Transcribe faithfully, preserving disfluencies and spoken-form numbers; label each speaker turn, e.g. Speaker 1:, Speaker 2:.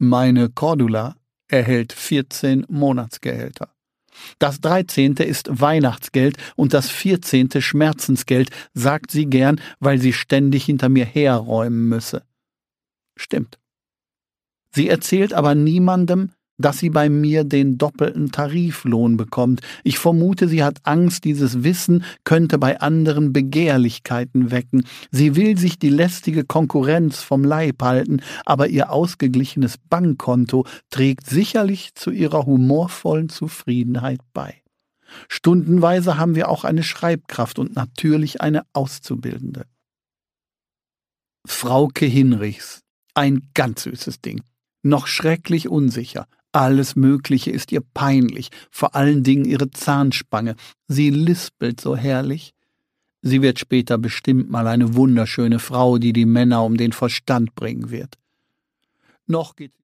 Speaker 1: Meine Cordula erhält vierzehn Monatsgehälter. Das dreizehnte ist Weihnachtsgeld und das vierzehnte Schmerzensgeld, sagt sie gern, weil sie ständig hinter mir herräumen müsse. Stimmt. Sie erzählt aber niemandem, dass sie bei mir den doppelten Tariflohn bekommt. Ich vermute, sie hat Angst, dieses Wissen könnte bei anderen Begehrlichkeiten wecken. Sie will sich die lästige Konkurrenz vom Leib halten, aber ihr ausgeglichenes Bankkonto trägt sicherlich zu ihrer humorvollen Zufriedenheit bei. Stundenweise haben wir auch eine Schreibkraft und natürlich eine Auszubildende. Frauke Hinrichs, ein ganz süßes Ding, noch schrecklich unsicher. Alles Mögliche ist ihr peinlich, vor allen Dingen ihre Zahnspange. Sie lispelt so herrlich. Sie wird später bestimmt mal eine wunderschöne Frau, die die Männer um den Verstand bringen wird. Noch geht